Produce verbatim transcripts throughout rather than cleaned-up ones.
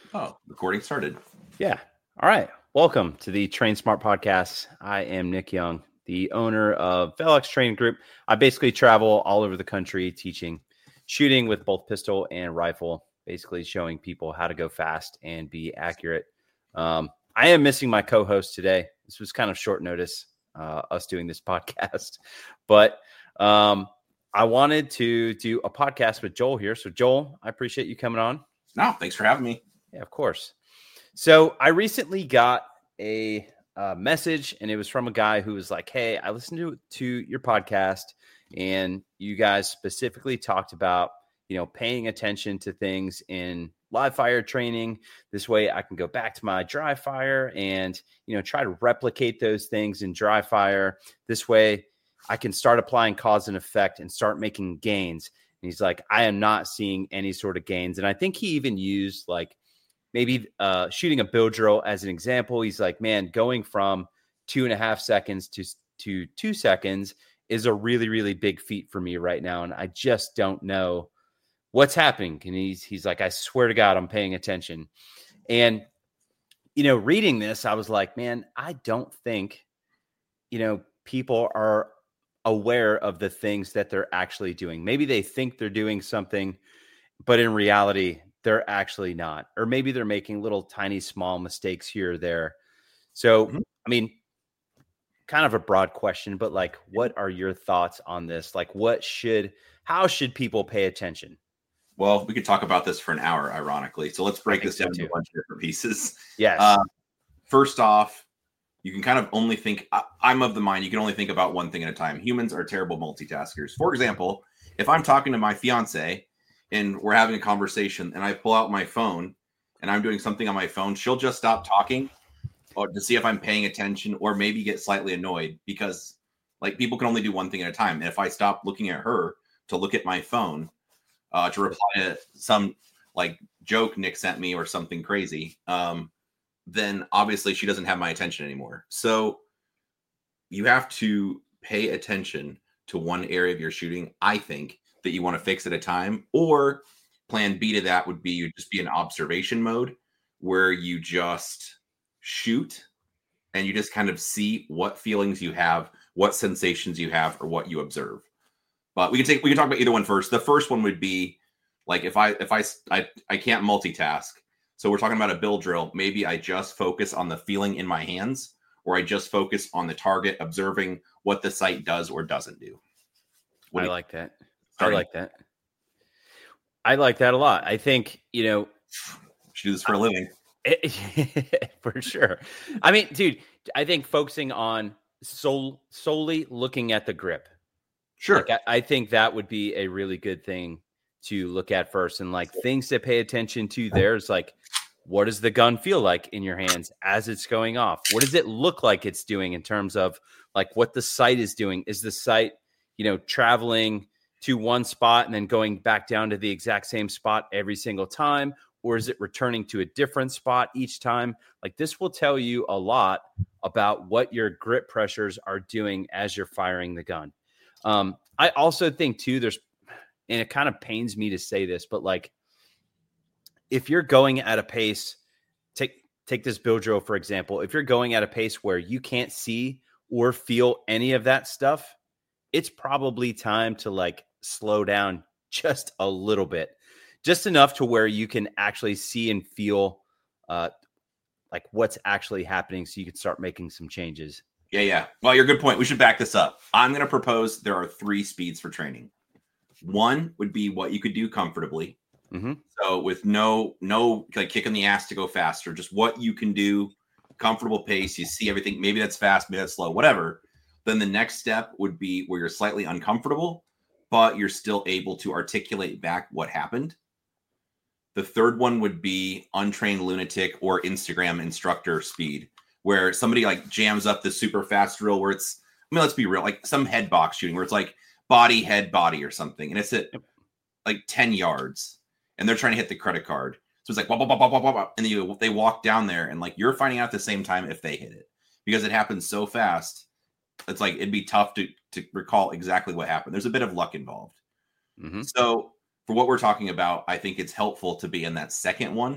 Oh, recording started. Yeah. All right. Welcome to the Train Smart Podcast. I am Nick Young, the owner of Velox Training Group. I basically travel all over the country teaching shooting with both pistol and rifle, basically showing people how to go fast and be accurate. Um, I am missing my co-host today. This was kind of short notice, uh, us doing this podcast, but um, I wanted to do a podcast with Joel here. So Joel, I appreciate you coming on. No, thanks for having me. Yeah, of course. So I recently got a uh, message, and it was from a guy who was like, hey, I listened to, to your podcast, and you guys specifically talked about, you know, paying attention to things in live fire training. This way I can go back to my dry fire and, you know, try to replicate those things in dry fire. This way I can start applying cause and effect and start making gains. And he's like, I am not seeing any sort of gains. And I think he even used like, maybe uh, shooting a bill drill as an example. He's like, man, going from two and a half seconds to, to two seconds is a really, really big feat for me right now. And I just don't know what's happening. And he's, he's like, I swear to God, I'm paying attention. And, you know, reading this, I was like, man, I don't think, you know, people are aware of the things that they're actually doing. Maybe they think they're doing something, but in reality, they're actually not. Or maybe they're making little tiny small mistakes here or there. So, mm-hmm. I mean, kind of a broad question, but like, what are your thoughts on this? Like, what should, how should people pay attention? Well, we could talk about this for an hour, ironically. So let's break this down into a bunch of different pieces. Yes. Uh, first off, you can kind of only think, I, I'm of the mind, you can only think about one thing at a time. Humans are terrible multitaskers. For example, if I'm talking to my fiance and we're having a conversation and I pull out my phone and I'm doing something on my phone, she'll just stop talking or to see if I'm paying attention or maybe get slightly annoyed because like people can only do one thing at a time. And if I stop looking at her to look at my phone uh, to reply to some like joke Nick sent me or something crazy, um, then obviously she doesn't have my attention anymore. So you have to pay attention to one area of your shooting, I think, that you want to fix at a time, or plan B to that would be you just be in observation mode where you just shoot and you just kind of see what feelings you have, what sensations you have, or what you observe. But we can take, we can talk about either one first. The first one would be like, if I, if I, I, I can't multitask. So we're talking about a bill drill. Maybe I just focus on the feeling in my hands, or I just focus on the target, observing what the sight does or doesn't do. What I do like that. Starting. I like that. I like that a lot. I think, you know, should do this for a living. It, for sure. I mean, dude, I think focusing on sol- solely looking at the grip. Sure. Like, I, I think that would be a really good thing to look at first. And like things to pay attention to there is like, what does the gun feel like in your hands as it's going off? What does it look like it's doing in terms of like what the sight is doing? Is the sight, you know, traveling to one spot and then going back down to the exact same spot every single time? Or is it returning to a different spot each time? Like this will tell you a lot about what your grip pressures are doing as you're firing the gun. Um, I also think too, there's, and it kind of pains me to say this, but like, if you're going at a pace, take, take this bill drill, for example, if you're going at a pace where you can't see or feel any of that stuff, it's probably time to like slow down just a little bit, just enough to where you can actually see and feel uh, like what's actually happening so you can start making some changes. Yeah, yeah. Well, you're a good point. We should back this up. I'm going to propose there are three speeds for training. One would be what you could do comfortably. Mm-hmm. So with no, no like kick in the ass to go faster, just what you can do, comfortable pace. You see everything. Maybe that's fast, maybe that's slow, whatever. Then the next step would be where you're slightly uncomfortable, but you're still able to articulate back what happened. The third one would be untrained lunatic or Instagram instructor speed, where somebody like jams up the super fast drill where it's, I mean, let's be real, like some head box shooting where it's like body, head, body or something. And it's at like ten yards and they're trying to hit the credit card. So it's like, blah, blah, blah, blah, blah, blah, and then you, they walk down there and like you're finding out at the same time if they hit it because it happens so fast. It's like, it'd be tough to, to recall exactly what happened. There's a bit of luck involved. Mm-hmm. So for what we're talking about, I think it's helpful to be in that second one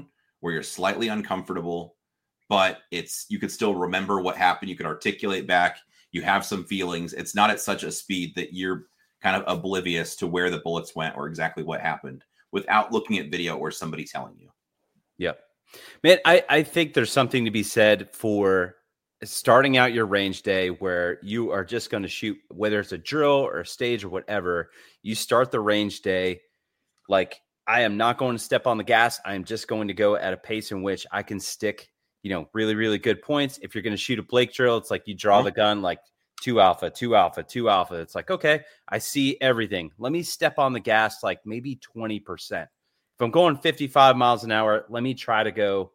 where you're slightly uncomfortable, but it's you could still remember what happened. You can articulate back. You have some feelings. It's not at such a speed that you're kind of oblivious to where the bullets went or exactly what happened without looking at video or somebody telling you. Yep. Man, I, I think there's something to be said for starting out your range day where you are just going to shoot, whether it's a drill or a stage or whatever. You start the range day like, I am not going to step on the gas. I am just going to go at a pace in which I can stick, you know, really, really good points. If you're going to shoot a Blake drill, it's like you draw the gun like two alpha, two alpha, two alpha. It's like, okay, I see everything. Let me step on the gas like maybe twenty percent. If I'm going fifty-five miles an hour, let me try to go,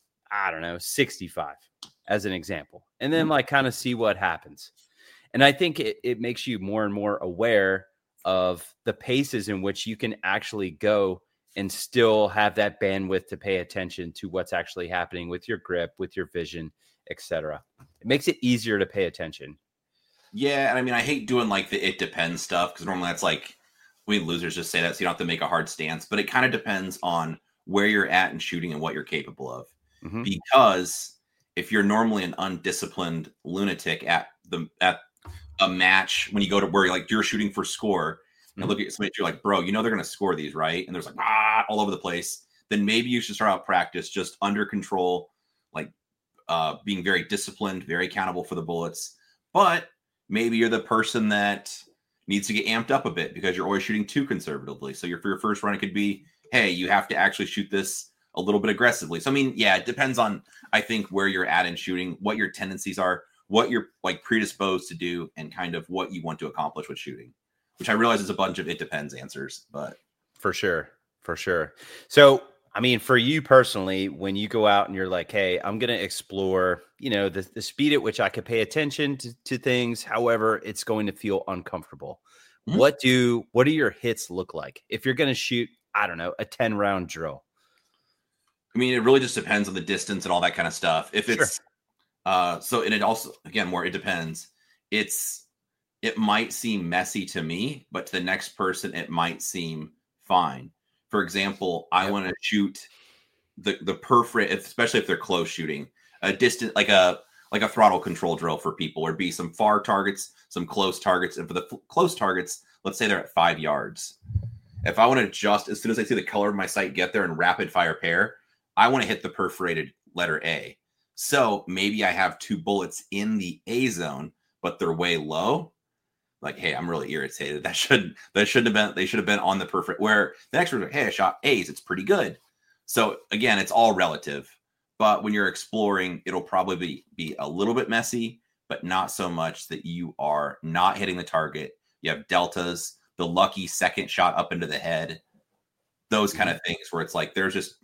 I don't know, sixty-five as an example, and then like kind of see what happens. And I think it, it makes you more and more aware of the paces in which you can actually go and still have that bandwidth to pay attention to what's actually happening with your grip, with your vision, et cetera. It makes it easier to pay attention. Yeah, and I mean, I hate doing like the it depends stuff because normally that's like we losers just say that so you don't have to make a hard stance. But it kind of depends on where you're at in shooting and what you're capable of. Mm-hmm. Because if you're normally an undisciplined lunatic at the at a match when you go to where you're like you're shooting for score and mm-hmm. look at somebody, you're like, bro, you know they're going to score these, right? And there's like ah all over the place. Then maybe you should start out practice just under control, like uh, being very disciplined, very accountable for the bullets. But maybe you're the person that needs to get amped up a bit because you're always shooting too conservatively. So your for your first run, it could be, hey, you have to actually shoot this a little bit aggressively. So I mean, yeah, it depends on I think where you're at in shooting, what your tendencies are, what you're like predisposed to do, and kind of what you want to accomplish with shooting. Which I realize is a bunch of it depends answers, but for sure, for sure. So I mean, for you personally, when you go out and you're like, hey, I'm going to explore, you know, the, the speed at which I could pay attention to, to things. However, it's going to feel uncomfortable. Mm-hmm. What do, what do your hits look like? If you're going to shoot, I don't know, a ten round drill. I mean, it really just depends on the distance and all that kind of stuff. If it's, sure. uh, so, and it also, again, more, it depends. It's, it might seem messy to me, but to the next person, it might seem fine. For example, I yep. want to shoot the the perforate, especially if they're close shooting, a distant like a like a throttle control drill for people, or be some far targets, some close targets, and for the f- close targets, let's say they're at five yards. If I want to just as soon as I see the color of my sight get there and rapid fire pair, I want to hit the perforated letter A. So maybe I have two bullets in the A zone, but they're way low. Like, hey, I'm really irritated. That should that shouldn't have been. They should have been on the perfect. Where the next one, hey, I shot A's. It's pretty good. So again, it's all relative. But when you're exploring, it'll probably be, be a little bit messy, but not so much that you are not hitting the target. You have deltas, the lucky second shot up into the head, those kind of things where it's like they're just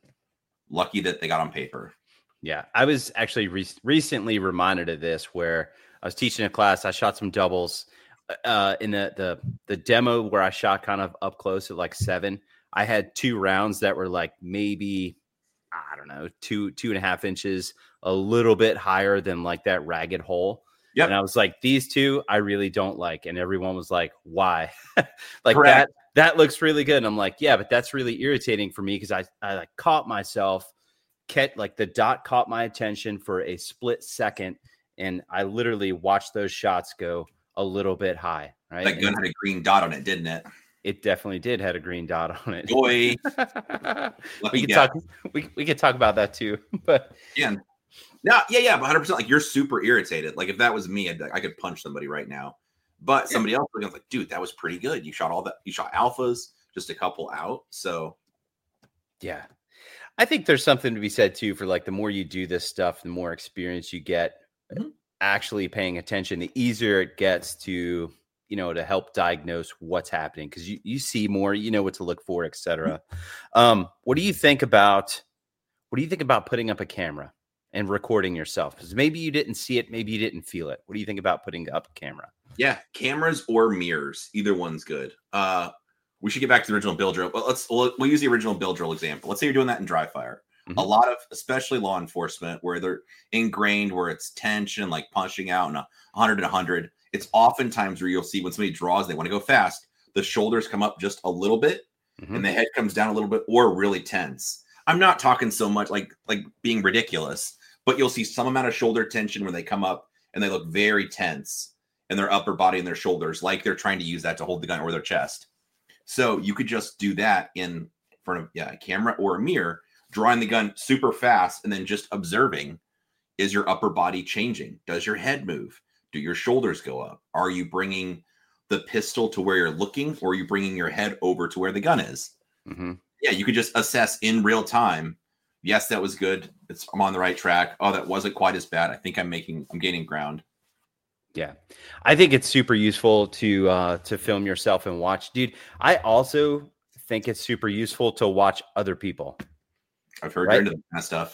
lucky that they got on paper. Yeah, I was actually re- recently reminded of this where I was teaching a class. I shot some doubles. Uh, in the, the the demo where I shot kind of up close at like seven, I had two rounds that were like maybe, I don't know, two, two and a half inches, a little bit higher than like that ragged hole. Yep. And I was like, these two I really don't like. And everyone was like, why? like Correct. that that looks really good. And I'm like, yeah, but that's really irritating for me because I, I like caught myself, kept, like the dot caught my attention for a split second. And I literally watched those shots go a little bit high, right? That gun and had a green dot on it, didn't it? It definitely did had a green dot on it. Boy, we could talk. We we could talk about that too. But yeah, no, yeah, yeah, but one hundred percent. Like you're super irritated. Like if that was me, I'd, I could punch somebody right now. But somebody yeah. else was like, dude, that was pretty good. You shot all that. You shot alphas, just a couple out. So yeah, I think there's something to be said too for like the more you do this stuff, the more experience you get. Mm-hmm. Actually paying attention, the easier it gets to, you know, to help diagnose what's happening because you, you see more, you know what to look for, et cetera. Um, what do you think about what do you think about putting up a camera and recording yourself? Because maybe you didn't see it, maybe you didn't feel it. What do you think about putting up a camera? Yeah, cameras or mirrors, either one's good. Uh, we should get back to the original Bill drill. Well, let's we'll, we'll use the original Bill drill example. Let's say you're doing that in dry fire. Mm-hmm. A lot of, especially law enforcement, where they're ingrained, where it's tension, like punching out and a hundred and a hundred. It's oftentimes where you'll see when somebody draws, they want to go fast. The shoulders come up just a little bit, mm-hmm. and the head comes down a little bit, or really tense. I'm not talking so much like like being ridiculous, but you'll see some amount of shoulder tension when they come up and they look very tense in their upper body and their shoulders, like they're trying to use that to hold the gun or their chest. So you could just do that in front of yeah, a camera or a mirror, drawing the gun super fast and then just observing. Is your upper body changing? Does your head move? Do your shoulders go up? Are you bringing the pistol to where you're looking, or are you bringing your head over to where the gun is? Mm-hmm. Yeah, you could just assess in real time. Yes, that was good. It's, I'm on the right track. Oh, that wasn't quite as bad. I think I'm making, I'm gaining ground. Yeah, I think it's super useful to uh, to film yourself and watch, dude. I also think it's super useful to watch other people. I've heard right? you're into that kind of stuff.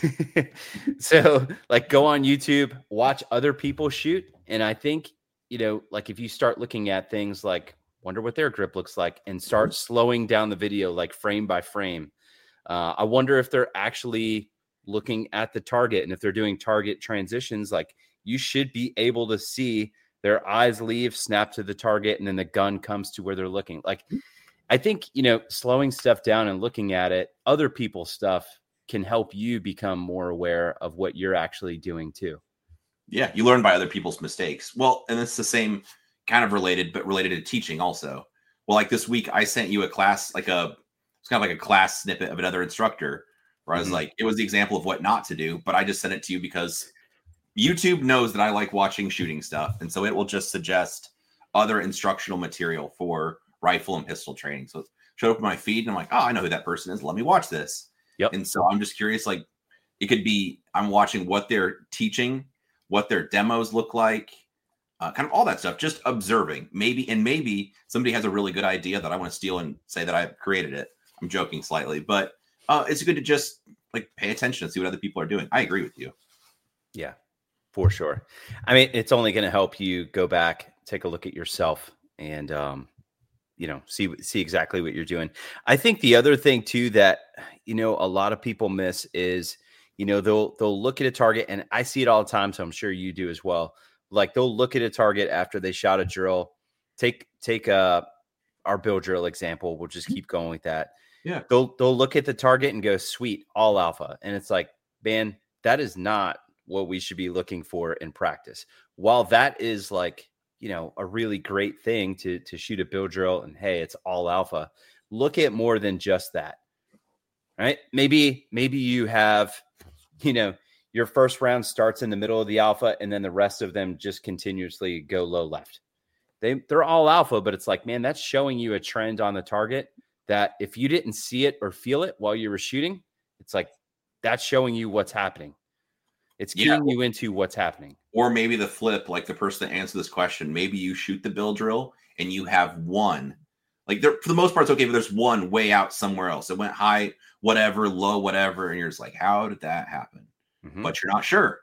So, like, go on YouTube, watch other people shoot, and I think, you know, like if you start looking at things like, wonder what their grip looks like, and start mm-hmm. slowing down the video, like frame by frame. Uh, I wonder if they're actually looking at the target, and if they're doing target transitions, like you should be able to see their eyes leave, snap to the target, and then the gun comes to where they're looking. Like, I think, you know, slowing stuff down and looking at it, other people's stuff can help you become more aware of what you're actually doing too. Yeah, you learn by other people's mistakes. Well, and it's the same kind of related, but related to teaching also. Well, like this week, I sent you a class, like a, it's kind of like a class snippet of another instructor where I was mm-hmm. like, it was the example of what not to do, but I just sent it to you because YouTube knows that I like watching shooting stuff. And so it will just suggest other instructional material for rifle and pistol training. So it showed up in my feed and I'm like, oh, I know who that person is. Let me watch this. Yep. And so I'm just curious, like it could be, I'm watching what they're teaching, what their demos look like, uh, kind of all that stuff, just observing maybe. And maybe somebody has a really good idea that I want to steal and say that I created it. I'm joking slightly, but uh, it's good to just like pay attention and see what other people are doing. I agree with you. Yeah, for sure. I mean, it's only going to help you go back, take a look at yourself and, um, you know, see, see exactly what you're doing. I think the other thing too, that, you know, a lot of people miss is, you know, they'll, they'll look at a target, and I see it all the time. So I'm sure you do as well. Like they'll look at a target after they shot a drill, take, take a, our Bill drill example. We'll just keep going with that. Yeah. They'll, they'll look at the target and go, sweet, all alpha. And it's like, man, that is not what we should be looking for in practice. While that is like, you know, a really great thing to, to shoot a Bill drill and hey, it's all alpha. Look at more than just that, right? Maybe, maybe you have, you know, your first round starts in the middle of the alpha and then the rest of them just continuously go low left. They, they're all alpha, but it's like, man, that's showing you a trend on the target that if you didn't see it or feel it while you were shooting, it's like, that's showing you what's happening. It's keying yeah. you into what's happening. Or maybe the flip, like the person that answered this question, maybe you shoot the Bill drill and you have one, like there, for the most part, it's okay, but there's one way out somewhere else. It went high, whatever, low, whatever. And you're just like, how did that happen? Mm-hmm. But you're not sure.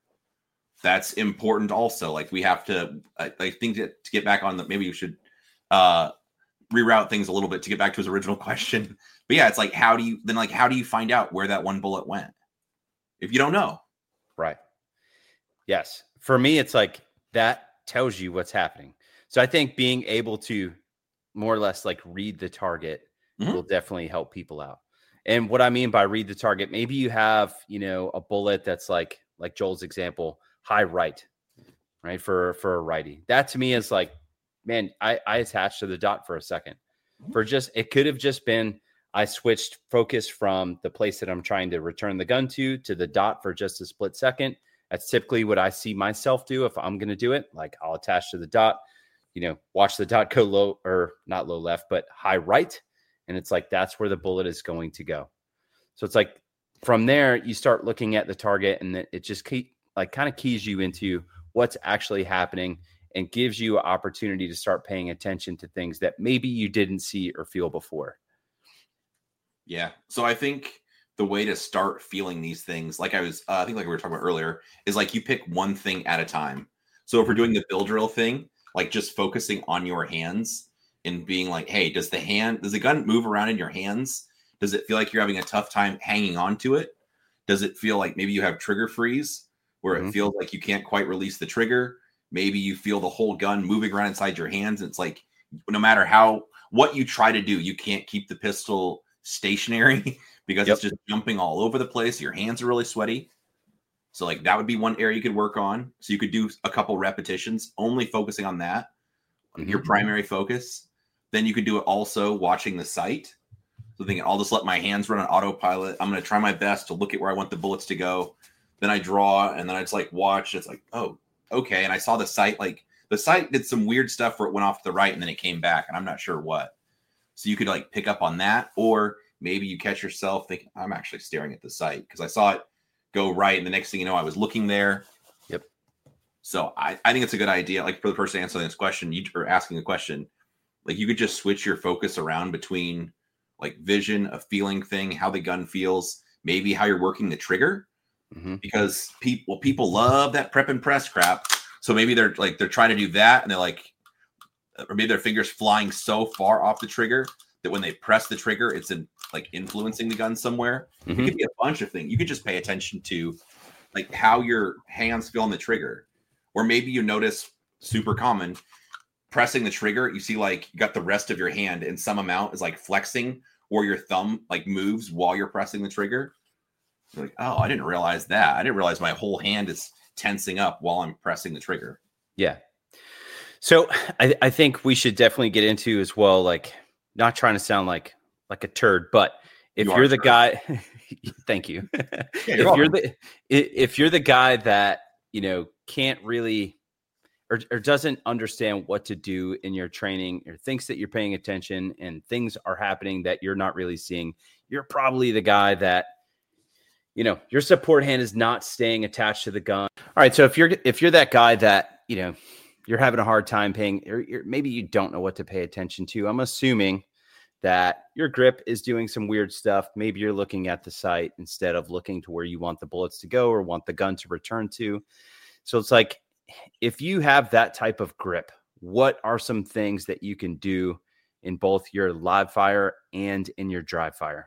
That's important also. Like we have to, I, I think that to get back on the, maybe you should uh, reroute things a little bit to get back to his original question. But yeah, it's like, how do you, then like, how do you find out where that one bullet went? If you don't know. Right. Yes. For me, it's like that tells you what's happening. So I think being able to more or less like read the target mm-hmm. will definitely help people out. And what I mean by read the target, maybe you have, you know, a bullet that's like, like Joel's example, high right, right? For, for a righty. That to me is like, man, I, I attached to the dot for a second for just, it could have just been, I switched focus from the place that I'm trying to return the gun to, to the dot for just a split second. That's typically what I see myself do if I'm going to do it. Like I'll attach to the dot, you know, watch the dot go low or not low left, but high right. And it's like, that's where the bullet is going to go. So it's like from there, you start looking at the target and it just keep, like kind of keys you into what's actually happening and gives you an opportunity to start paying attention to things that maybe you didn't see or feel before. Yeah. So I think the way to start feeling these things, like I was, uh, I think like we were talking about earlier, is like you pick one thing at a time. So if we're doing the Bill drill thing, like just focusing on your hands and being like, hey, does the hand, does the gun move around in your hands? Does it feel like you're having a tough time hanging on to it? Does it feel like maybe you have trigger freeze where mm-hmm. it feels like you can't quite release the trigger? Maybe you feel the whole gun moving around inside your hands. It's like, no matter how, what you try to do, you can't keep the pistol stationary because Yep. it's just jumping all over the place. Your hands are really sweaty. So like that would be one area you could work on. So you could do a couple repetitions, only focusing on that, Mhm. your primary focus. Then you could do it also watching the sight. So thinking, I'll just let my hands run on autopilot. I'm going to try my best to look at where I want the bullets to go. Then I draw, and then I just like watch. It's like, oh, okay. And I saw the sight, like the sight did some weird stuff where it went off to the right and then it came back, and I'm not sure what. So you could like pick up on that, or maybe you catch yourself thinking, I'm actually staring at the sight because I saw it go right, and the next thing you know, I was looking there. Yep. So I, I think it's a good idea. Like for the person answering this question, you or asking the question, like you could just switch your focus around between like vision, a feeling thing, how the gun feels, maybe how you're working the trigger, mm-hmm. because people people love that prep and press crap. So maybe they're like they're trying to do that, and they're like, or maybe their fingers flying so far off the trigger that when they press the trigger, it's in like influencing the gun somewhere. Mm-hmm. It could be a bunch of things. You could just pay attention to like how your hands feel on the trigger, or maybe you notice super common. Pressing the trigger, you see like you got the rest of your hand in some amount is like flexing, or your thumb like moves while you're pressing the trigger. You're like, oh, I didn't realize that. I didn't realize my whole hand is tensing up while I'm pressing the trigger. Yeah. So I, I think we should definitely get into as well, like not trying to sound like like a turd, but if You you're are the turd. guy, thank you. Yeah, if you're you're the if you're the guy that, you know, can't really Or, or doesn't understand what to do in your training, or thinks that you're paying attention and things are happening that you're not really seeing, you're probably the guy that, you know, your support hand is not staying attached to the gun. All right. So if you're, if you're that guy that, you know, you're having a hard time paying, or you're, maybe you don't know what to pay attention to, I'm assuming that your grip is doing some weird stuff. Maybe you're looking at the sight instead of looking to where you want the bullets to go or want the gun to return to. So it's like, if you have that type of grip, what are some things that you can do in both your live fire and in your dry fire?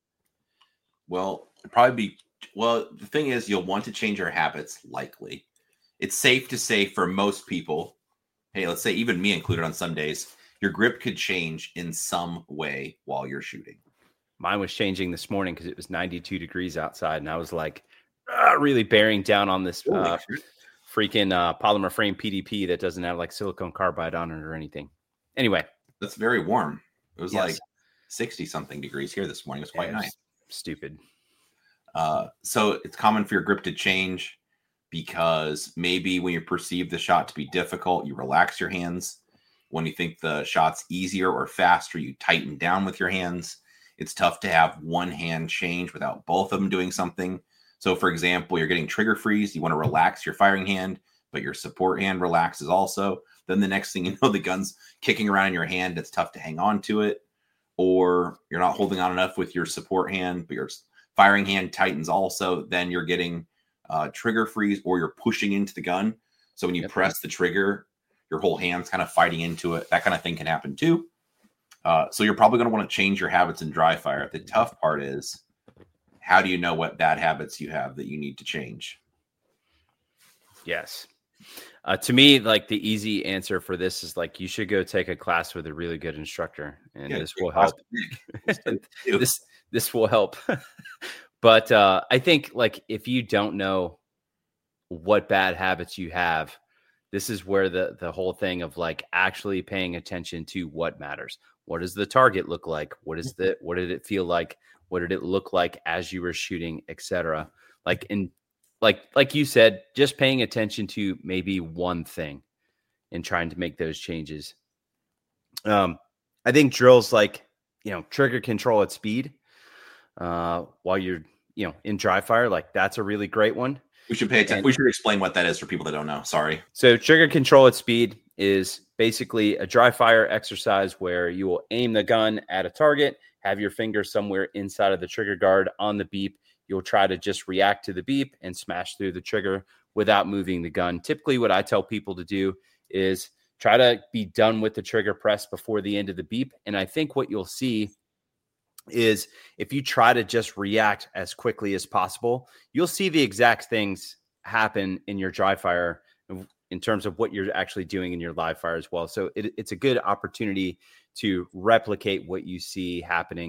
Well, probably be, well, the thing is, you'll want to change your habits. Likely. It's safe to say for most people, hey, let's say even me included on some days, your grip could change in some way while you're shooting. Mine was changing this morning because it was ninety-two degrees outside. And I was like, ah, really bearing down on this uh, freaking uh, polymer frame P D P that doesn't have like silicone carbide on it or anything. Anyway. That's very warm. It was yes. like sixty something degrees here this morning. It was quite it was nice. Stupid. Uh, so it's common for your grip to change because maybe when you perceive the shot to be difficult, you relax your hands. When you think the shot's easier or faster, you tighten down with your hands. It's tough to have one hand change without both of them doing something. So, for example, you're getting trigger freeze. You want to relax your firing hand, but your support hand relaxes also. Then the next thing you know, the gun's kicking around in your hand. It's tough to hang on to it. Or you're not holding on enough with your support hand, but your firing hand tightens also. Then you're getting uh, trigger freeze, or you're pushing into the gun. So when you yep. press the trigger, your whole hand's kind of fighting into it. That kind of thing can happen too. Uh, so you're probably going to want to change your habits in dry fire. The tough part is, how do you know what bad habits you have that you need to change? Yes. Uh, to me, like the easy answer for this is like, you should go take a class with a really good instructor, and yeah, this will help. this, this will help. But uh, I think like, if you don't know what bad habits you have, this is where the, the whole thing of like actually paying attention to what matters. What does the target look like? What is the, what did it feel like? What did it look like as you were shooting, et cetera? Like in, like, like you said, just paying attention to maybe one thing and trying to make those changes. Um, I think drills like, you know, trigger control at speed uh, while you're, you know, in dry fire, like that's a really great one. We should pay attention. And we should explain what that is for people that don't know. Sorry. So trigger control at speed is basically a dry fire exercise where you will aim the gun at a target, have your finger somewhere inside of the trigger guard on the beep. You'll try to just react to the beep and smash through the trigger without moving the gun. Typically what I tell people to do is try to be done with the trigger press before the end of the beep. And I think what you'll see is if you try to just react as quickly as possible, you'll see the exact things happen in your dry fire in terms of what you're actually doing in your live fire as well. So it, it's a good opportunity to replicate what you see happening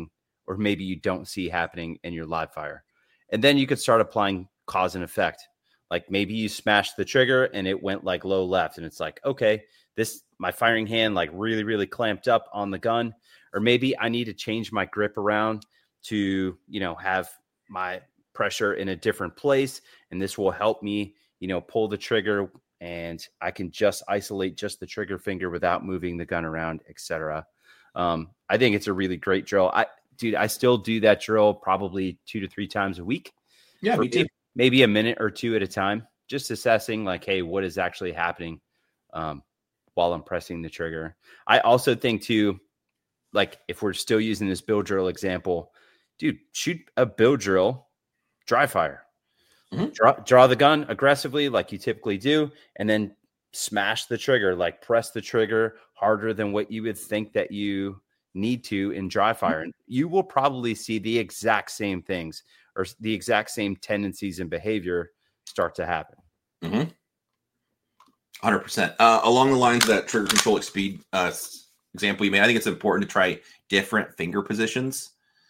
or maybe you don't see happening in your live fire. And then you could start applying cause and effect. Like maybe you smashed the trigger and it went like low left. And it's like, okay, this, my firing hand like really, really clamped up on the gun. Or maybe I need to change my grip around to, you know, have my pressure in a different place. And this will help me, you know, pull the trigger, and I can just isolate just the trigger finger without moving the gun around, et cetera. Um, I think it's a really great drill. I, dude, I still do that drill probably two to three times a week. Yeah, me too. Maybe a minute or two at a time, just assessing like, hey, what is actually happening um, while I'm pressing the trigger. I also think too, like if we're still using this bill drill example, dude, shoot a bill drill, dry fire, mm-hmm. draw, draw the gun aggressively like you typically do, and then smash the trigger, like press the trigger harder than what you would think that you need to in dry fire. And you will probably see the exact same things or the exact same tendencies and behavior start to happen. Mm-hmm. one hundred percent. Uh, along the lines of that trigger control at speed uh, example you made, I think it's important to try different finger positions.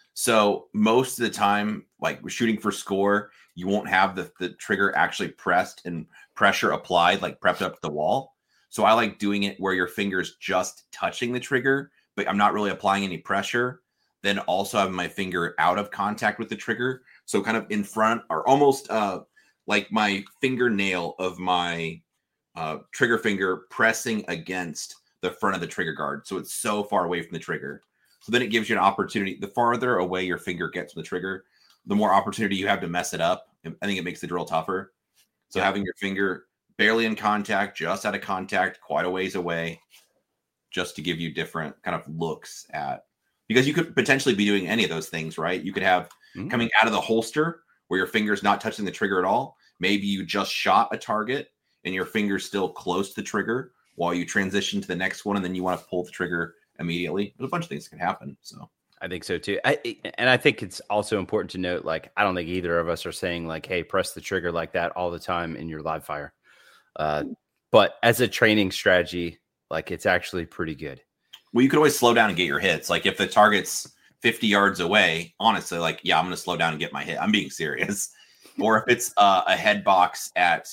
So most of the time, like we're shooting for score, you won't have the, the trigger actually pressed and pressure applied, like prepped up to the wall. So I like doing it where your finger's just touching the trigger, but I'm not really applying any pressure. Then also having my finger out of contact with the trigger. So kind of in front, or almost uh, like my fingernail of my uh, trigger finger pressing against the front of the trigger guard. So it's so far away from the trigger. So then it gives you an opportunity. The farther away your finger gets from the trigger, the more opportunity you have to mess it up. I think it makes the drill tougher. So yeah. Having your finger barely in contact, just out of contact, quite a ways away, just to give you different kind of looks at, because you could potentially be doing any of those things, right? You could have mm-hmm. coming out of the holster where your finger's not touching the trigger at all. Maybe you just shot a target and your finger's still close to the trigger while you transition to the next one, and then you want to pull the trigger immediately. There's a bunch of things that can happen. So I think so too. I, and I think it's also important to note, like, I don't think either of us are saying like, hey, press the trigger like that all the time in your live fire. Uh, but as a training strategy, like it's actually pretty good. Well, you could always slow down and get your hits. Like if the target's fifty yards away, honestly, like, yeah, I'm going to slow down and get my hit. I'm being serious. Or if it's uh, a head box at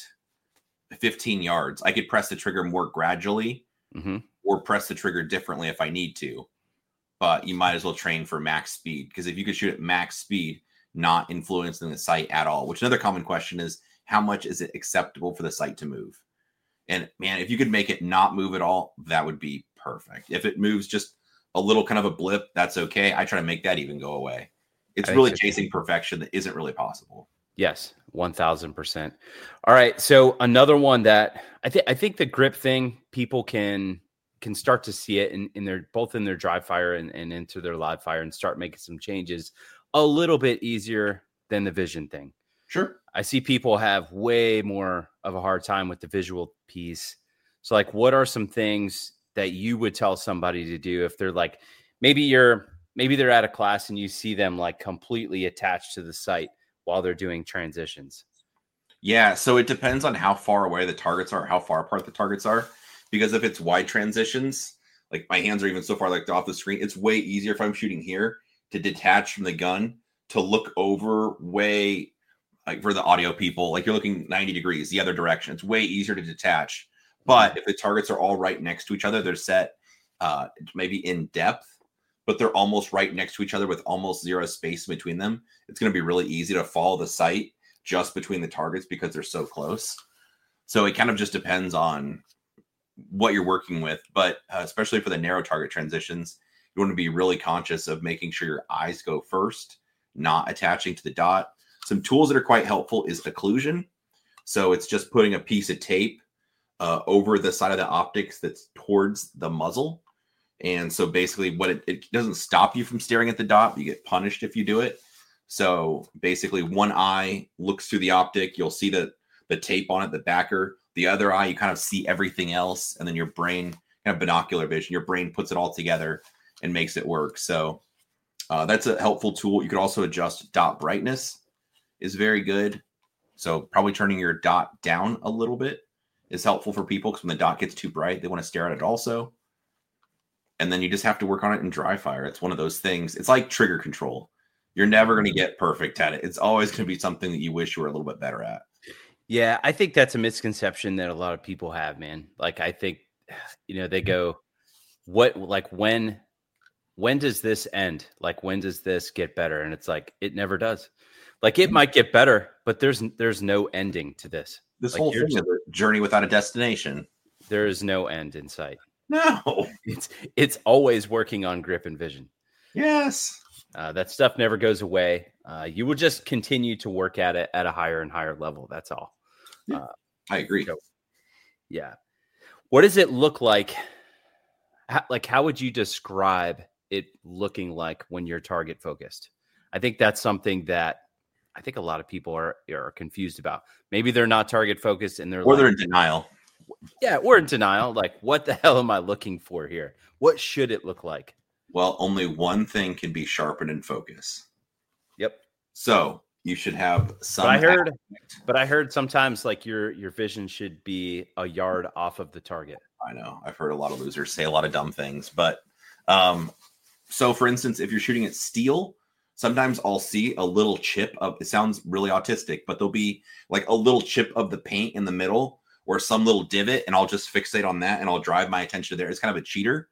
fifteen yards, I could press the trigger more gradually mm-hmm. or press the trigger differently if I need to. But you might as well train for max speed, because if you could shoot at max speed, not influencing the sight at all, which another common question is, how much is it acceptable for the sight to move? And man, if you could make it not move at all, that would be perfect. If it moves just a little kind of a blip, that's okay. I try to make that even go away. It's really so chasing too. Perfection that isn't really possible. Yes, one thousand percent. All right. So another one that I think I think the grip thing, people can can start to see it in, in their both in their dry fire and, and into their live fire and start making some changes a little bit easier than the vision thing. Sure. I see people have way more of a hard time with the visual piece. So like, what are some things that you would tell somebody to do if they're like, maybe you're, maybe they're at a class and you see them like completely attached to the sight while they're doing transitions? Yeah. So it depends on how far away the targets are, how far apart the targets are. Because if it's wide transitions, like my hands are even so far like off the screen, it's way easier if I'm shooting here to detach from the gun, to look over way, like for the audio people, like you're looking ninety degrees the other direction. It's way easier to detach. But if the targets are all right next to each other, they're set uh, maybe in depth, but they're almost right next to each other with almost zero space between them. It's going to be really easy to follow the sight just between the targets because they're so close. So it kind of just depends on what you're working with, but uh, especially for the narrow target transitions, you want to be really conscious of making sure your eyes go first, not attaching to the dot. Some tools that are quite helpful is occlusion. So it's just putting a piece of tape uh, over the side of the optics that's towards the muzzle. And so basically what it, it doesn't stop you from staring at the dot. You get punished if you do it. So basically one eye looks through the optic. You'll see the, the tape on it, the backer. The other eye, you kind of see everything else. And then your brain, kind of binocular vision, your brain puts it all together and makes it work. So uh, that's a helpful tool. You could also adjust dot brightness is very good. So probably turning your dot down a little bit is helpful for people, because when the dot gets too bright, they want to stare at it also. and then you just have to work on it in dry fire. It's one of those things. It's like trigger control. You're never going to get perfect at it. It's always going to be something that you wish you were a little bit better at. Yeah, I think that's a misconception that a lot of people have, man. Like, I think, you know, they go, what, like, when, when does this end? Like, when does this get better? And it's like, it never does. Like, it might get better, but there's, there's no ending to this. This like, whole thing is a journey without a destination. There is no end in sight. No, it's, it's always working on grip and vision. Yes. Uh, that stuff never goes away. Uh, you will just continue to work at it at a higher and higher level. That's all. Yeah, uh, I agree. So, yeah. What does it look like? How, like, how would you describe it looking like when you're target focused? I think that's something that I think a lot of people are, are confused about. Maybe they're not target focused and they're or like, they're in denial. Yeah, we're in denial. Like, what the hell am I looking for here? What should it look like? Well, only one thing can be sharpened in focus. Yep. So you should have some. But I heard, aspect. but I heard sometimes like your your vision should be a yard off of the target. I know. I've heard a lot of losers say a lot of dumb things, but um, so for instance, if you're shooting at steel, sometimes I'll see a little chip of. It sounds really autistic, but there'll be like a little chip of the paint in the middle or some little divot, and I'll just fixate on that and I'll drive my attention there. It's kind of a cheater.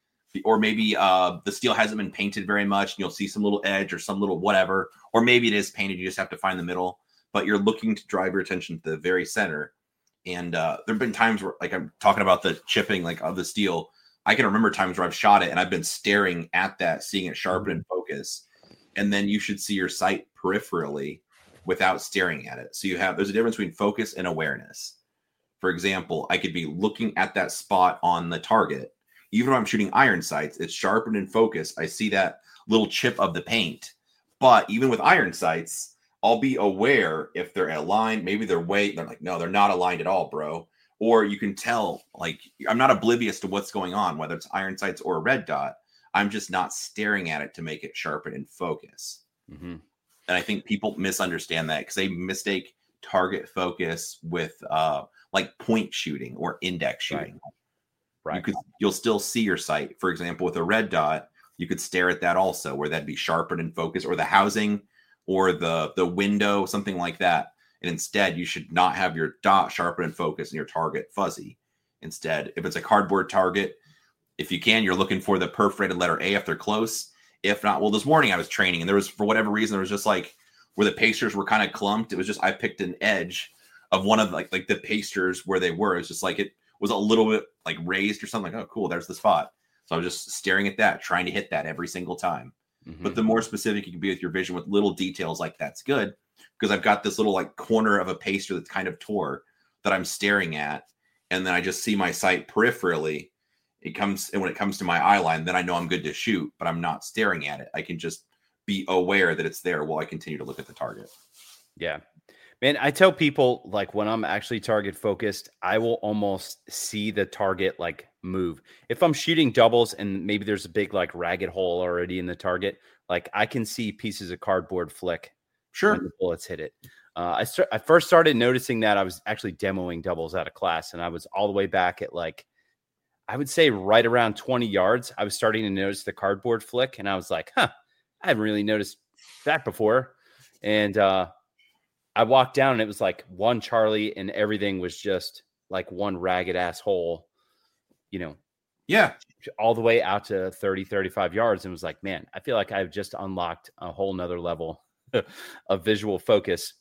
Or maybe uh, the steel hasn't been painted very much and you'll see some little edge or some little whatever. Or maybe it is painted. You just have to find the middle. But you're looking to drive your attention to the very center. And uh, there have been times where, like I'm talking about the chipping like of the steel. I can remember times where I've shot it and I've been staring at that, seeing it sharpen and focus. And then you should see your sight peripherally without staring at it. So you have, there's a difference between focus and awareness. For example, I could be looking at that spot on the target. Even when I'm shooting iron sights, it's sharpened and focused. I see that little chip of the paint. But even with iron sights, I'll be aware if they're aligned. Maybe they're way, they're like, no, they're not aligned at all, bro. Or you can tell, like, I'm not oblivious to what's going on, whether it's iron sights or a red dot. I'm just not staring at it to make it sharpen and focus. Mm-hmm. And I think people misunderstand that because they mistake target focus with uh, like point shooting or index shooting. Right. Right. You could, you'll still see your sight. For example, with a red dot, you could stare at that also, where that'd be sharpened and focused, or the housing, or the the window, something like that. And instead, you should not have your dot sharpened and focused and your target fuzzy. Instead, if it's a cardboard target, if you can, you're looking for the perforated letter A if they're close. If not, well, this morning I was training, and there was, for whatever reason, there was just like where the pasters were kind of clumped. It was just I picked an edge of one of like like the pasters where they were. It's just like it was a little bit like raised or something. Like, oh, cool, there's the spot. So I was just staring at that, trying to hit that every single time. Mm-hmm. But the more specific you can be with your vision with little details like that's good, because I've got this little like corner of a paster that's kind of tore that I'm staring at, and then I just see my sight peripherally. It comes, and when it comes to my eye line, then I know I'm good to shoot, but I'm not staring at it. I can just be aware that it's there while I continue to look at the target. Yeah. Man, I tell people, like, when I'm actually target focused, I will almost see the target like move. If I'm shooting doubles and maybe there's a big like ragged hole already in the target, like I can see pieces of cardboard flick. Sure. When the bullets hit it. Uh, I, st- I first started noticing that I was actually demoing doubles out of class, and I was all the way back at like, I would say right around twenty yards. I was starting to notice the cardboard flick, and I was like, huh, I haven't really noticed that before. And, uh, I walked down and it was like one Charlie and everything was just like one ragged ass hole, you know, yeah, all the way out to thirty, thirty-five yards. And was like, man, I feel like I've just unlocked a whole nother level of visual focus.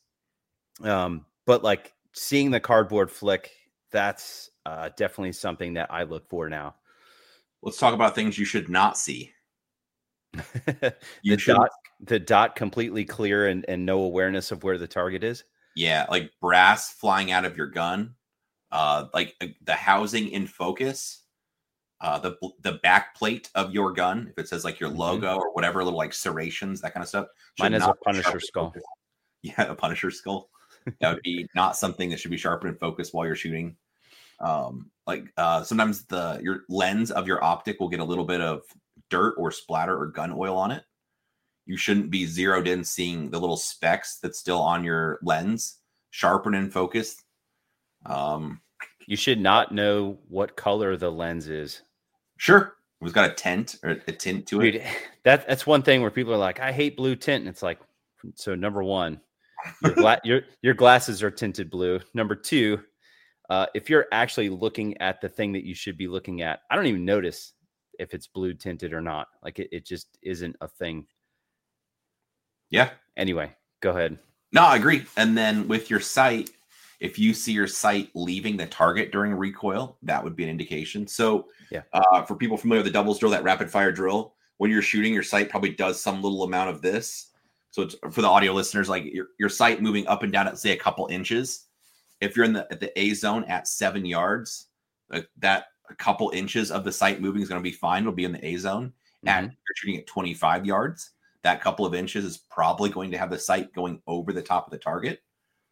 Um, but like seeing the cardboard flick, that's uh, definitely something that I look for now. Let's talk about things you should not see. You the should... dot, the dot completely clear and, and no awareness of where the target is. Yeah, like brass flying out of your gun, uh, like the housing in focus, uh, the the back plate of your gun, if it says like your logo mm-hmm. or whatever, little like serrations, that kind of stuff. Mine is a Punisher skull. Focus. Yeah, a Punisher skull. That would be not something that should be sharpened and focused while you're shooting. Um, like uh, sometimes the your lens of your optic will get a little bit of dirt or splatter or gun oil on it. You shouldn't be zeroed in seeing the little specks that's still on your lens, sharpen and focused. Um, you should not know what color the lens is. Sure. It's got a tint or a tint to it. Dude, that, that's one thing where people are like, I hate blue tint. And it's like, so number one, your, gla- your, your glasses are tinted blue. Number two, uh, if you're actually looking at the thing that you should be looking at, I don't even notice if it's blue tinted or not. Like it, it just isn't a thing. Yeah. Anyway, go ahead. No, I agree. And then with your sight, if you see your sight leaving the target during recoil, that would be an indication. So yeah. uh, for people familiar with the doubles drill, that rapid fire drill, when you're shooting, your sight probably does some little amount of this. So it's, for the audio listeners, like your, your sight moving up and down at, say, a couple inches. If you're in the at the A zone at seven yards, like that a couple inches of the sight moving is going to be fine. It'll be in the A zone. Mm-hmm. And you're shooting at twenty-five yards. That couple of inches is probably going to have the sight going over the top of the target.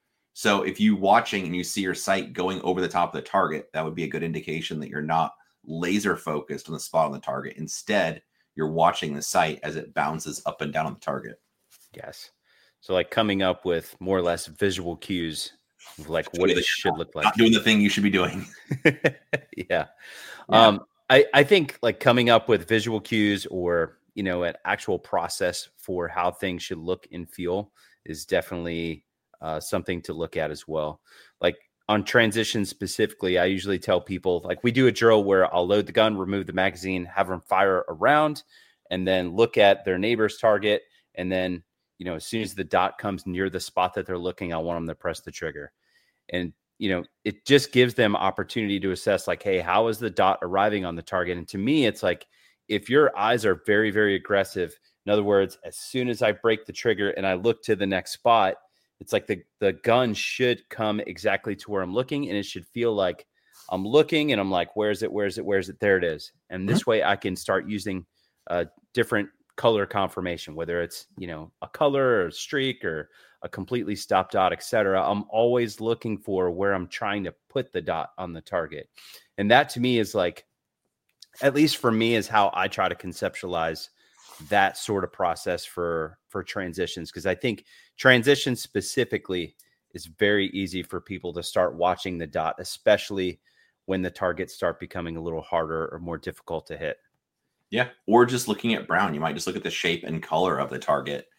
So if you watching and you see your sight going over the top of the target, that would be a good indication that you're not laser focused on the spot on the target. Instead, you're watching the sight as it bounces up and down on the target. Yes. So like coming up with more or less visual cues of like what it should look like. Not doing the thing you should be doing. yeah. yeah. Um, I, I think like coming up with visual cues or, you know, an actual process for how things should look and feel is definitely uh, something to look at as well. Like on transition specifically, I usually tell people like we do a drill where I'll load the gun, remove the magazine, have them fire around, and then look at their neighbor's target. And then, you know, as soon as the dot comes near the spot that they're looking, I want them to press the trigger. And, you know, it just gives them opportunity to assess like, hey, how is the dot arriving on the target? And to me, it's like, if your eyes are very, very aggressive, in other words, as soon as I break the trigger and I look to the next spot, it's like the, the gun should come exactly to where I'm looking. And it should feel like I'm looking and I'm like, where is it? Where is it? Where is it? There it is. And this mm-hmm. way I can start using a different color confirmation, whether it's, you know, a color or a streak or a completely stop dot, et cetera. I'm always looking for where I'm trying to put the dot on the target. And that to me is like, at least for me, is how I try to conceptualize that sort of process for, for transitions. Cause I think transitions specifically is very easy for people to start watching the dot, especially when the targets start becoming a little harder or more difficult to hit. Yeah. Or just looking at brown, you might just look at the shape and color of the target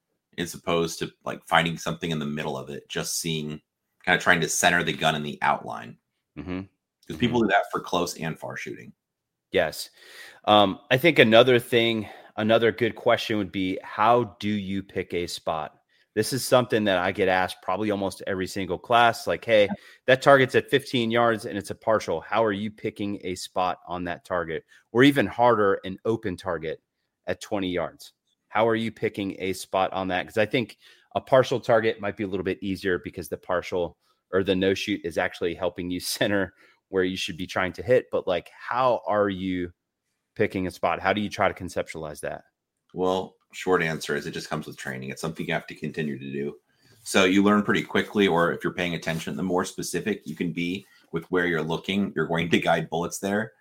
as opposed to like finding something in the middle of it, just seeing, kind of trying to center the gun in the outline. Because mm-hmm. mm-hmm. people do that for close and far shooting. Yes. Um, I think another thing, another good question would be, how do you pick a spot? This is something that I get asked probably almost every single class. Like, hey, that target's at fifteen yards and it's a partial. How are you picking a spot on that target? Or even harder, an open target at twenty yards. How are you picking a spot on that? Because I think a partial target might be a little bit easier because the partial or the no shoot is actually helping you center where you should be trying to hit. But like, how are you picking a spot? How do you try to conceptualize that? Well, short answer is it just comes with training. It's something you have to continue to do. So you learn pretty quickly, or if you're paying attention, the more specific you can be with where you're looking, you're going to guide bullets there.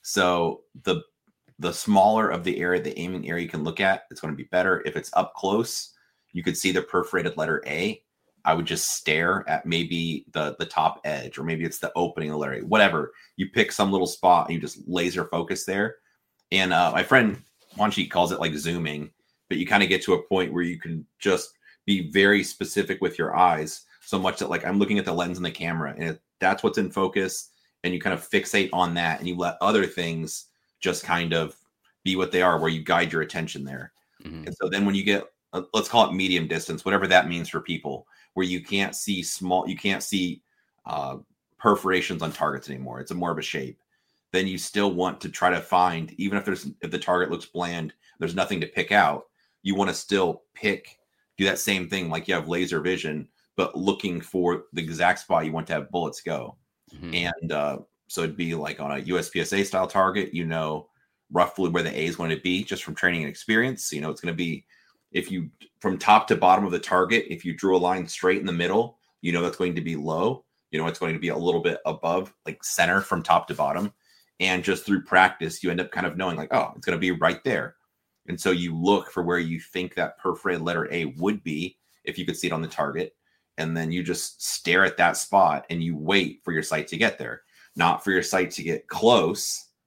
So the the smaller of the area, the aiming area you can look at, it's going to be better. If it's up close, you could see the perforated letter A. I would just stare at maybe the, the top edge, or maybe it's the opening of the letter A, whatever. You pick some little spot and you just laser focus there. And uh, my friend Wanchi calls it like zooming, but you kind of get to a point where you can just be very specific with your eyes, so much that like I'm looking at the lens in the camera and it, that's what's in focus, and you kind of fixate on that and you let other things just kind of be what they are, where you guide your attention there. Mm-hmm. And so then when you get, uh, let's call it medium distance, whatever that means for people, where you can't see small, you can't see uh, perforations on targets anymore. It's a more of a shape. Then you still want to try to find, even if there's, if the target looks bland, there's nothing to pick out. You want to still pick, do that same thing. Like you have laser vision, but looking for the exact spot you want to have bullets go. Mm-hmm. And uh, so it'd be like on a U S P S A style target, you know, roughly where the A is going to be just from training and experience. You know, it's going to be, if you, from top to bottom of the target, if you drew a line straight in the middle, you know, that's going to be low. You know, it's going to be a little bit above, like center from top to bottom. And just through practice, you end up kind of knowing like, oh, it's going to be right there. And so you look for where you think that perforated letter A would be, if you could see it on the target. And then you just stare at that spot and you wait for your sight to get there, not for your sight to get close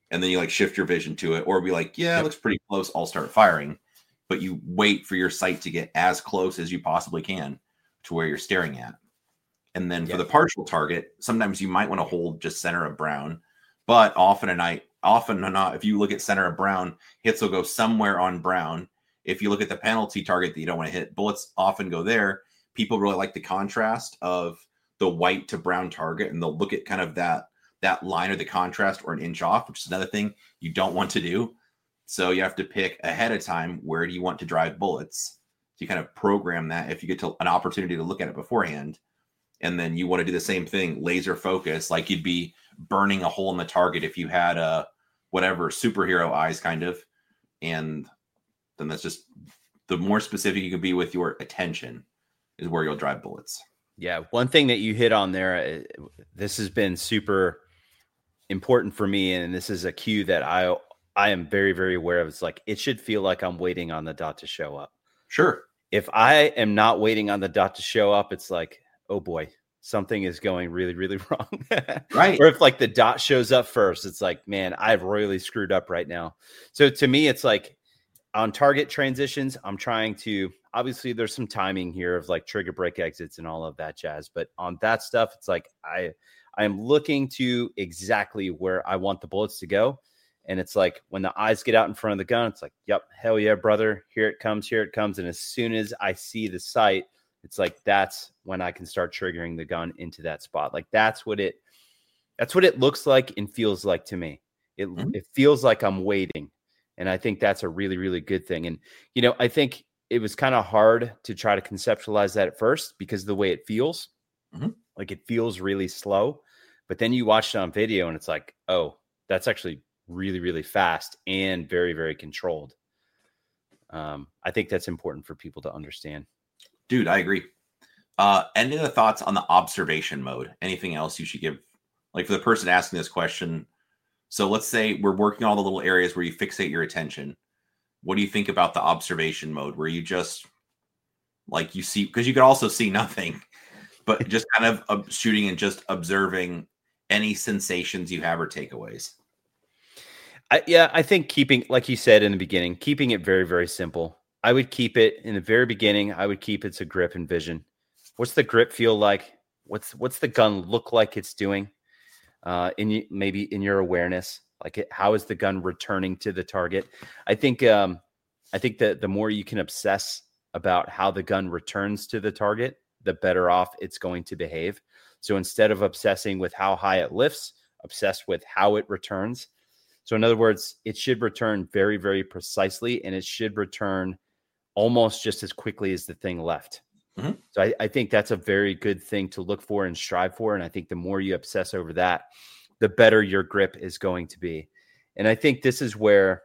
and then you like shift your vision to it, or be like, yeah, Yep. it looks pretty close, I'll start firing. But you wait for your sight to get as close as you possibly can to where you're staring at. And then for Yep. the partial target, sometimes you might want to hold just center of brown, but often a night, often or not, if you look at center of brown, hits will go somewhere on brown. If you look at the penalty target that you don't want to hit, bullets often go there. People really like the contrast of the white to brown target, and they'll look at kind of that that line or the contrast or an inch off, which is another thing you don't want to do. So you have to pick ahead of time, where do you want to drive bullets? So you kind of program that if you get to an opportunity to look at it beforehand. And then you want to do the same thing, laser focus, like you'd be burning a hole in the target if you had a whatever superhero eyes kind of. And then that's just the more specific you can be with your attention is where you'll drive bullets. Yeah. One thing that you hit on there, this has been super important for me. And this is a cue that I, I am very, very aware of. It's like, it should feel like I'm waiting on the dot to show up. Sure. If I am not waiting on the dot to show up, it's like, oh boy, something is going really, really wrong. Right. Or if like the dot shows up first, it's like, man, I've royally screwed up right now. So to me, it's like on target transitions, I'm trying to, obviously there's some timing here of like trigger break exits and all of that jazz. But on that stuff, it's like, I, I am looking to exactly where I want the bullets to go. And it's like when the eyes get out in front of the gun, it's like, yep, hell yeah, brother. Here it comes, here it comes. And as soon as I see the sight, it's like, that's when I can start triggering the gun into that spot. Like that's what it, that's what it looks like and feels like to me. It, mm-hmm. it feels like I'm waiting. And I think that's a really, really good thing. And, you know, I think it was kind of hard to try to conceptualize that at first because of the way it feels. Mm-hmm. Like it feels really slow, but then you watch it on video and it's like, oh, that's actually really, really fast and very, very controlled. Um, I think that's important for people to understand. Dude, I agree. Uh, any other thoughts on the observation mode? Anything else you should give? Like for the person asking this question, so let's say we're working all the little areas where you fixate your attention. What do you think about the observation mode where you just like you see, because you could also see nothing, but just kind of uh, shooting and just observing any sensations you have or takeaways? I, yeah, I think keeping, like you said in the beginning, keeping it very, very simple. I would keep it in the very beginning. I would keep it to grip and vision. What's the grip feel like? What's what's the gun look like it's doing? Uh, in maybe in your awareness, like it, how is the gun returning to the target? I think um, I think that the more you can obsess about how the gun returns to the target, the better off it's going to behave. So instead of obsessing with how high it lifts, obsess with how it returns. So in other words, it should return very, very precisely, and it should return almost just as quickly as the thing left. Mm-hmm. So I, I think that's a very good thing to look for and strive for. And I think the more you obsess over that, the better your grip is going to be. And I think this is where,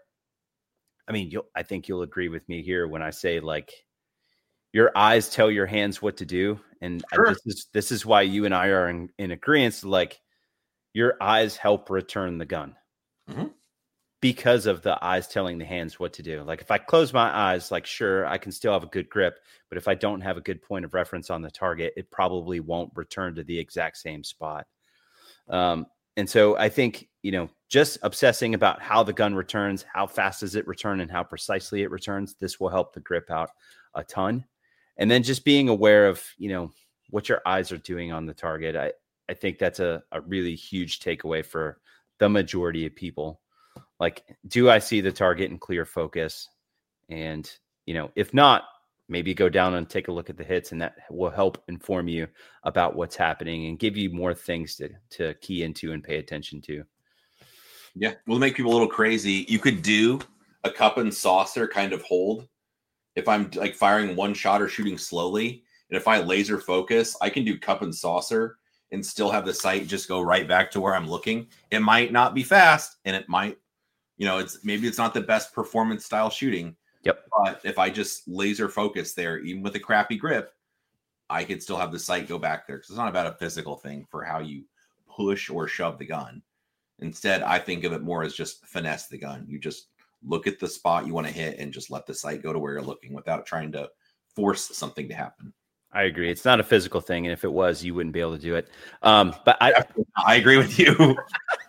I mean, you'll, I think you'll agree with me here when I say like your eyes tell your hands what to do. And sure. I, this is, this is why you and I are in, in agreement. Like your eyes help return the gun. Mm-hmm. Because of the eyes telling the hands what to do. Like if I close my eyes, like, sure, I can still have a good grip, but if I don't have a good point of reference on the target, it probably won't return to the exact same spot. Um, and so I think, you know, just obsessing about how the gun returns, how fast does it return and how precisely it returns, this will help the grip out a ton. And then just being aware of, you know, what your eyes are doing on the target. I, I think that's a, a really huge takeaway for the majority of people. Like, do I see the target in clear focus? And, you know, if not, maybe go down and take a look at the hits, and that will help inform you about what's happening and give you more things to, to key into and pay attention to. Yeah. Will make people a little crazy. You could do a cup and saucer kind of hold. If I'm like firing one shot or shooting slowly, and if I laser focus, I can do cup and saucer and still have the sight just go right back to where I'm looking. It might not be fast, and it might, you know, it's maybe it's not the best performance style shooting. Yep. But if I just laser focus there, even with a crappy grip, I could still have the sight go back there. Because it's not about a physical thing for how you push or shove the gun. Instead, I think of it more as just finesse the gun. You just look at the spot you want to hit and just let the sight go to where you're looking without trying to force something to happen. I agree. It's not a physical thing. And if it was, you wouldn't be able to do it. Um, but I, I agree with you.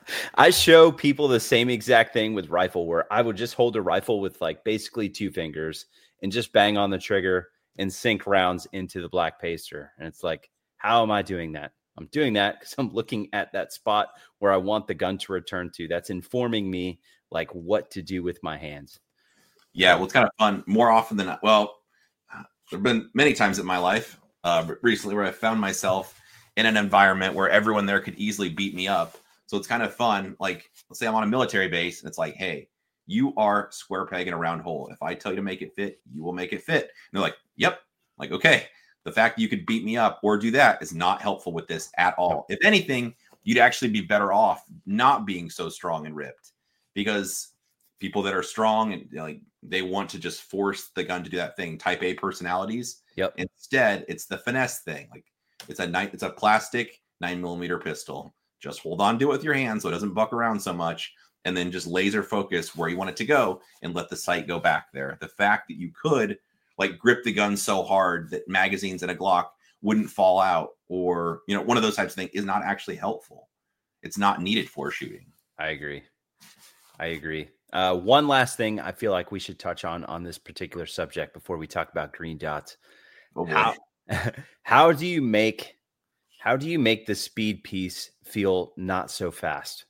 I show people the same exact thing with rifle, where I would just hold a rifle with like basically two fingers and just bang on the trigger and sink rounds into the black paster. And it's like, how am I doing that? I'm doing that because I'm looking at that spot where I want the gun to return to. That's informing me like what to do with my hands. Yeah, well, it's kind of fun. More often than not, well, there have been many times in my life uh, recently where I found myself in an environment where everyone there could easily beat me up. So it's kind of fun. Like, let's say I'm on a military base and it's like, hey, you are square peg in a round hole. If I tell you to make it fit, you will make it fit. And they're like, yep. I'm like, okay. The fact that you could beat me up or do that is not helpful with this at all. If anything, you'd actually be better off not being so strong and ripped, because people that are strong and like they want to just force the gun to do that thing. Type A personalities. Yep. Instead, it's the finesse thing. Like it's a nine, it's a plastic nine millimeter pistol. Just hold on to it with your hand so it doesn't buck around so much, and then just laser focus where you want it to go and let the sight go back there. The fact that you could like grip the gun so hard that magazines in a Glock wouldn't fall out, or, you know, one of those types of things is not actually helpful. It's not needed for shooting. I agree. I agree. Uh, one last thing I feel like we should touch on on this particular subject before we talk about green dots. Oh boy. How, how do you make how do you make the speed piece feel not so fast?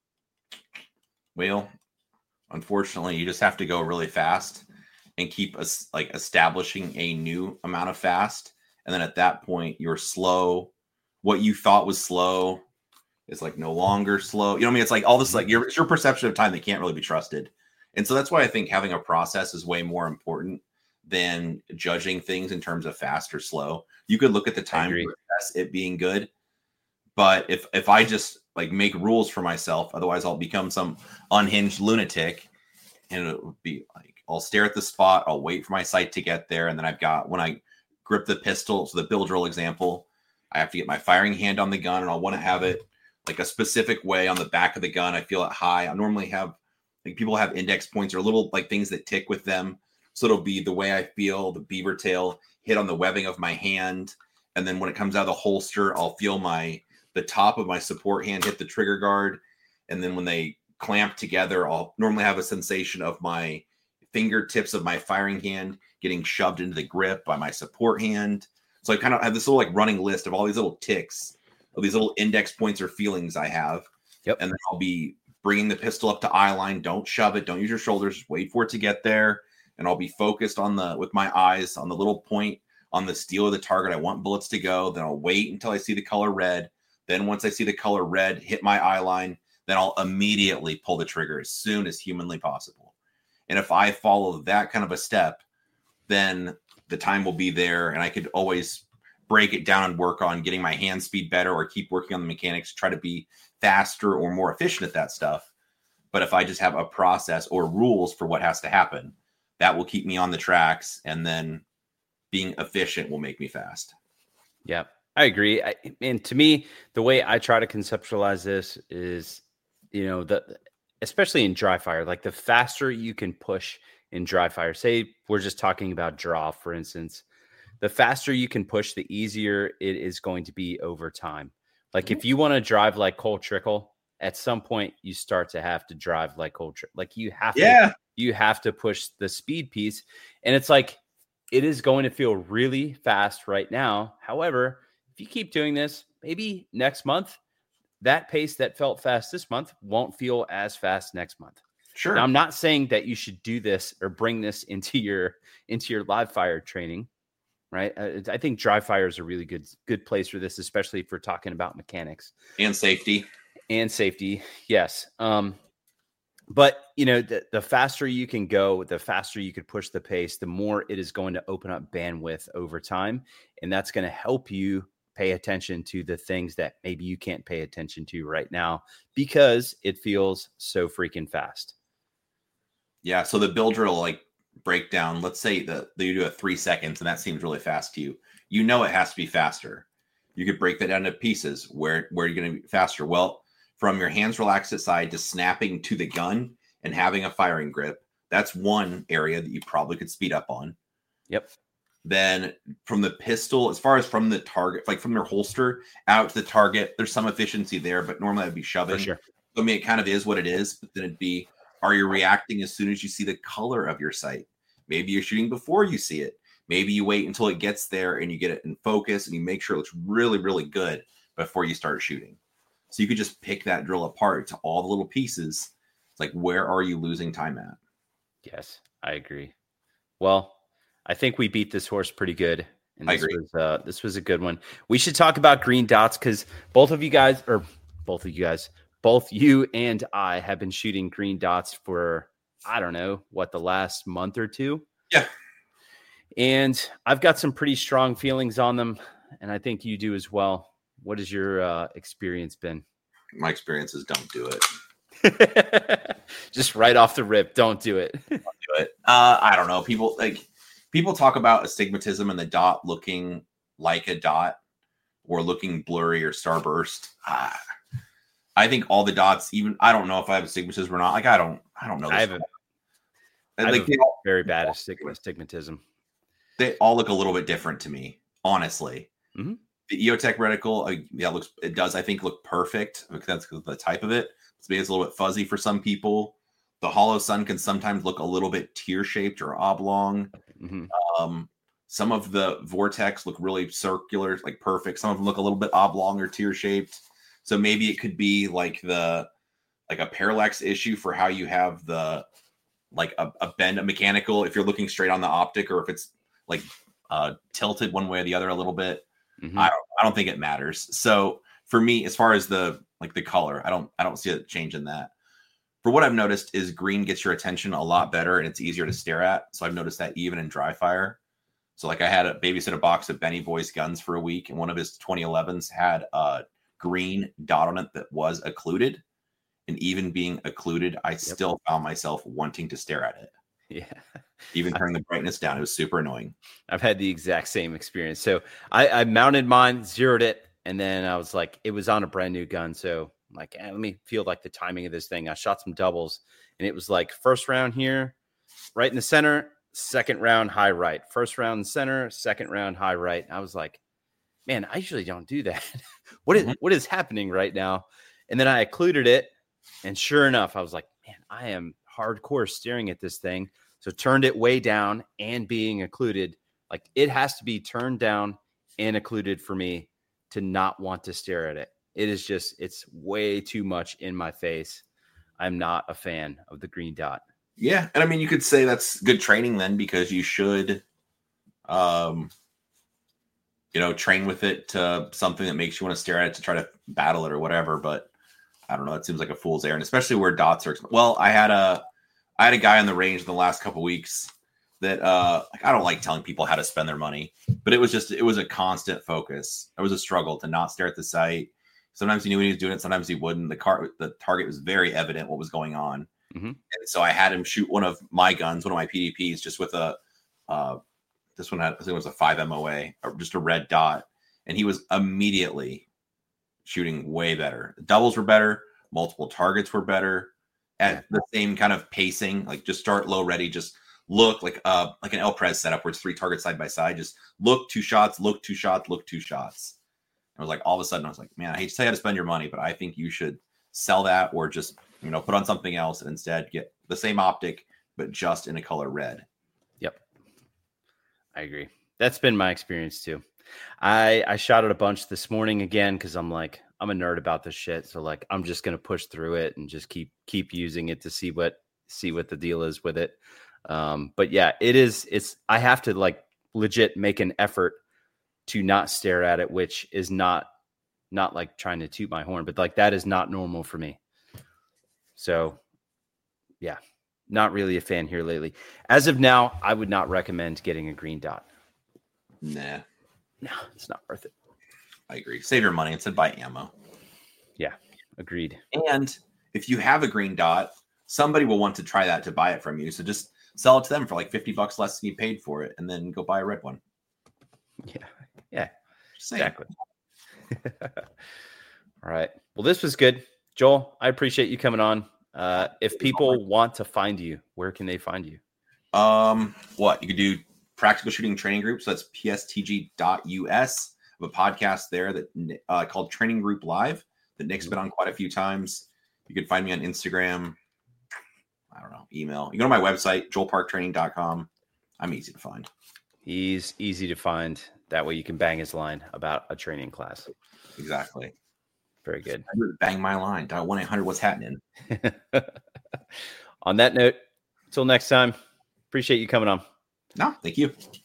Well, unfortunately, you just have to go really fast and keep us like establishing a new amount of fast. And then at that point, you're slow. What you thought was slow is like no longer slow. You know what I mean? It's like all this, like your, it's your perception of time that can't really be trusted. And so that's why I think having a process is way more important than judging things in terms of fast or slow. You could look at the time to assess it being good. But if, if I just like make rules for myself, otherwise I'll become some unhinged lunatic, and it would be like, I'll stare at the spot. I'll wait for my sight to get there. And then I've got, when I grip the pistol, so the bill drill example, I have to get my firing hand on the gun, and I'll want to have it like a specific way on the back of the gun. I feel it high. I normally have, like, people have index points or little like things that tick with them. So it'll be the way I feel the beaver tail hit on the webbing of my hand. And then when it comes out of the holster, I'll feel my, the top of my support hand hit the trigger guard. And then when they clamp together, I'll normally have a sensation of my fingertips of my firing hand getting shoved into the grip by my support hand. So I kind of have this little like running list of all these little ticks, of these little index points or feelings I have. Yep. And then I'll be bringing the pistol up to eye line. Don't shove it. Don't use your shoulders. Just wait for it to get there. And I'll be focused on the, with my eyes on the little point on the steel of the target. I want bullets to go. Then I'll wait until I see the color red. Then once I see the color red hit my eye line, then I'll immediately pull the trigger as soon as humanly possible. And if I follow that kind of a step, then the time will be there, and I could always break it down and work on getting my hand speed better, or keep working on the mechanics to try to be faster or more efficient at that stuff. But if I just have a process or rules for what has to happen, that will keep me on the tracks, and then being efficient will make me fast. Yeah, I agree. I, and to me, the way I try to conceptualize this is, you know, the especially in dry fire, like the faster you can push in dry fire, say we're just talking about draw, for instance, the faster you can push, the easier it is going to be over time. Like mm-hmm. if you want to drive like Cole Trickle, at some point you start to have to drive like Cole Trickle. Like you have yeah. to, you have to push the speed piece. And it's like, it is going to feel really fast right now. However, if you keep doing this, maybe next month, that pace that felt fast this month won't feel as fast next month. Sure. Now, I'm not saying that you should do this or bring this into your into your live fire training, right? I, I think dry fire is a really good good place for this, especially if we're talking about mechanics and safety. And safety, yes. Um, but you know, the, the faster you can go, the faster you could push the pace, the more it is going to open up bandwidth over time, and that's going to help you pay attention to the things that maybe you can't pay attention to right now because it feels so freaking fast. Yeah. So the bill drill like breakdown, let's say that you do a three seconds and that seems really fast to you. You know, it has to be faster. You could break that down to pieces where, where you're going to be faster. Well, from your hands relaxed at side to snapping to the gun and having a firing grip, that's one area that you probably could speed up on. Yep. Then from the pistol, as far as from the target, like from your holster out to the target, there's some efficiency there, but normally I'd be shoving. For sure. I mean, it kind of is what it is, but then it'd be, are you reacting as soon as you see the color of your sight? Maybe you're shooting before you see it. Maybe you wait until it gets there and you get it in focus and you make sure it looks really, really good before you start shooting. So you could just pick that drill apart to all the little pieces. It's like, where are you losing time at? Yes, I agree. Well, I think we beat this horse pretty good. And I this agree. was uh, this was a good one. We should talk about green dots because both of you guys, or both of you guys, both you and I have been shooting green dots for, I don't know, what, the last month or two? Yeah. And I've got some pretty strong feelings on them, and I think you do as well. What has your uh, experience been? My experience is don't do it. Just right off the rip, don't do it. Don't do it. Uh, I don't know. People like people talk about astigmatism and the dot looking like a dot or looking blurry or starburst. Uh, I think all the dots, even I don't know if I have astigmatism or not. Like I don't, I don't know. This I have a, I like have a all, very bad astig- astigmatism. They all look a little bit different to me, honestly. Mm-hmm. The EOTech reticle, uh, yeah, looks it does I think look perfect because that's the type of it. It's maybe it's a little bit fuzzy for some people. The Holosun can sometimes look a little bit tear shaped or oblong. Mm-hmm. Um, some of the Vortex look really circular, like perfect. Some of them look a little bit oblong or tear shaped. So maybe it could be like the like a parallax issue for how you have the like a, a bend, a mechanical. If you're looking straight on the optic, or if it's like uh, tilted one way or the other a little bit. Mm-hmm. I don't. I don't think it matters. So for me, as far as the like the color, I don't. I don't see a change in that. For what I've noticed is green gets your attention a lot better and it's easier to stare at. So I've noticed that even in dry fire. So like I had a babysit a box of Benny Boy's guns for a week, and one of his twenty elevens had a green dot on it that was occluded. And even being occluded, I yep. still found myself wanting to stare at it. Yeah. Even turning the brightness down, it was super annoying. I've had the exact same experience. So I, I mounted mine, zeroed it, and then I was like, it was on a brand new gun. So I'm like, eh, let me feel like the timing of this thing. I shot some doubles, and it was like first round here, right in the center, second round, high right. First round center, second round, high right. I was like, man, I usually don't do that. what is mm-hmm. what is happening right now? And then I occluded it, and sure enough, I was like, man, I am hardcore staring at this thing. So turned it way down and being occluded. Like it has to be turned down and occluded for me to not want to stare at it. It is just, it's way too much in my face. I'm not a fan of the green dot. Yeah. And I mean, you could say that's good training then, because you should, um, you know, train with it to something that makes you want to stare at it to try to battle it or whatever. But I don't know. It seems like a fool's errand, especially where dots are. Well, I had a, I had a guy on the range in the last couple of weeks that uh, like I don't like telling people how to spend their money, but it was just, it was a constant focus. It was a struggle to not stare at the sight. Sometimes he knew when he was doing it. Sometimes he wouldn't. The car, the target was very evident what was going on. Mm-hmm. And so I had him shoot one of my guns, one of my P D Ps, just with a, uh, this one had, I think it was a five M O A, or just a red dot. And he was immediately shooting way better. The doubles were better. Multiple targets were better. At the same kind of pacing, like just start low ready, just look like uh like an El Prez setup where it's three targets side by side, just look two shots, look two shots, look two shots. I was like, all of a sudden I was like, man, I hate to tell you how to spend your money, but I think you should sell that or just, you know, put on something else and instead get the same optic, but just in a color red. Yep. I agree. That's been my experience too. I I shot it a bunch this morning again because I'm like, I'm a nerd about this shit. So like, I'm just going to push through it and just keep, keep using it to see what, see what the deal is with it. Um, but yeah, it is, it's, I have to like legit make an effort to not stare at it, which is not, not like trying to toot my horn, but like, that is not normal for me. So yeah, not really a fan here lately. As of now, I would not recommend getting a green dot. Nah, no, it's not worth it. I agree. Save your money instead buy ammo. Yeah, agreed. And if you have a green dot, somebody will want to try that to buy it from you. So just sell it to them for like fifty bucks less than you paid for it, and then go buy a red one. Yeah, yeah, exactly. All right. Well, this was good. Joel, I appreciate you coming on. Uh, if people want to find you, where can they find you? Um, what? You could do practical shooting training groups. So that's P S T G dot U S. A podcast there that uh, called Training Group Live that Nick's been on quite a few times. You can find me on Instagram. I don't know, email. You go to my website, joel park training dot com. I'm easy to find. He's easy to find. That way you can bang his line about a training class. Exactly. Very good. Bang my line. Dial one eight hundred what's happening. On that note, until next time, appreciate you coming on. No, thank you.